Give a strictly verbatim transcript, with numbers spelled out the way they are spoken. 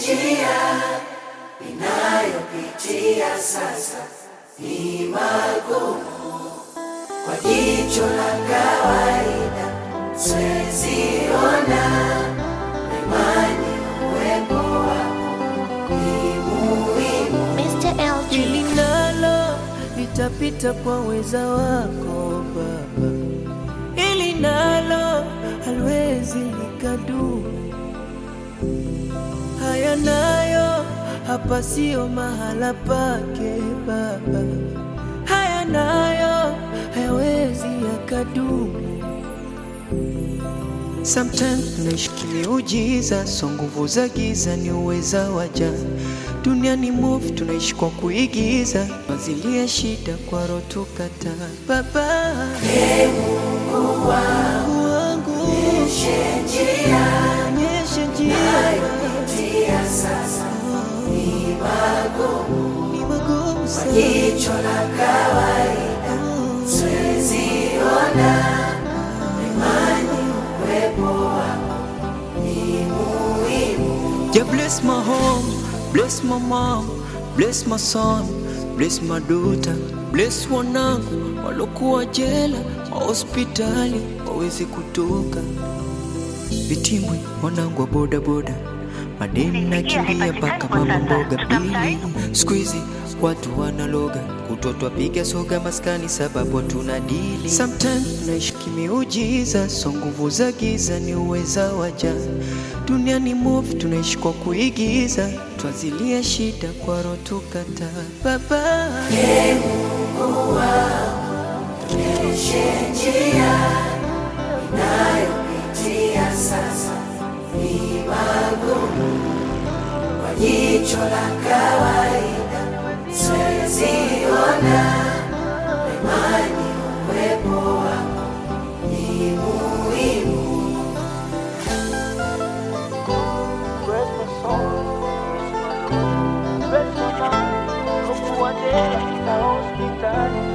njia ninayopitia sasa ni magumu. Kwa jicho la kawaida siwezi ona, imani uwepo wako ni muhimu. mister L G. Hili nalo litapita kwa uweza wako Baba, hili nalo haliwezi likadumu. Haya nayo hapa sio mahala pake Baba, haya nayo hayawezi yakadumu. Sometimes tunaishi kimiujiza, so nguvu za giza ni uweza waja. Dunia ni move, tunaishi kwa kuigiza, mazilia shida kwa roho tukata. Baba, Ee Mungu wangu, nionyeshe njia nyesha njia ninayopitia sasa ni magumu. ni magumu Kwa sana. jicho la kawaida siwezi ona, imani uwepo wako ni muhimu. Yeah, bless my home, bless my mom, bless my son, bless my daughter, bless wanangu walokuwa jela, hospitali wawezi kutoka. Vitimbwi wanangu wa boda boda, madeni na kimbia mpaka mama mboga pili. Squeezy watu wanaloga, kutotwa piga soga maskani sababu tunadili. Sometimes tunaishi kimiujiza, so nguvu za giza ni uweza waja. Dunia ni move, tunaishi kwa kuigiza, twazilia shida kwa roho tukata. Baba, Ee Mungu wangu, nionyeshe njia ninayopitia sasa ni magumu. Kwa jicho la kawaida siwezi ona, imani uwepo wako ni muhimu. hospitali